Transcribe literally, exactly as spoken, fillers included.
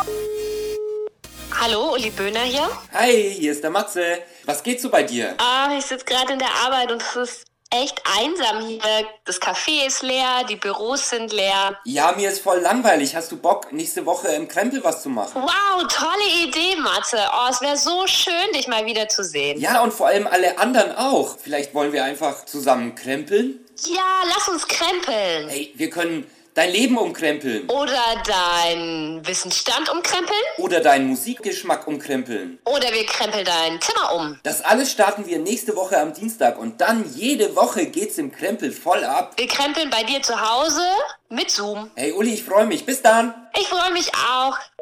Hallo, Uli Böhner hier. Hi, hier ist der Matze. Was geht so bei dir? Ah, ich sitze gerade in der Arbeit und es ist echt einsam hier. Das Café ist leer, die Büros sind leer. Ja, mir ist voll langweilig. Hast du Bock, nächste Woche im Krempel was zu machen? Wow, tolle Idee, Matze. Oh, es wäre so schön, dich mal wieder zu sehen. Ja, und vor allem alle anderen auch. Vielleicht wollen wir einfach zusammen krempeln? Ja, lass uns krempeln. Hey, wir können dein Leben umkrempeln. Oder deinen Wissensstand umkrempeln. Oder deinen Musikgeschmack umkrempeln. Oder wir krempeln dein Zimmer um. Das alles starten wir nächste Woche am Dienstag. Und dann jede Woche geht's im Krempel voll ab. Wir krempeln bei dir zu Hause mit Zoom. Hey Uli, ich freue mich. Bis dann. Ich freue mich auch.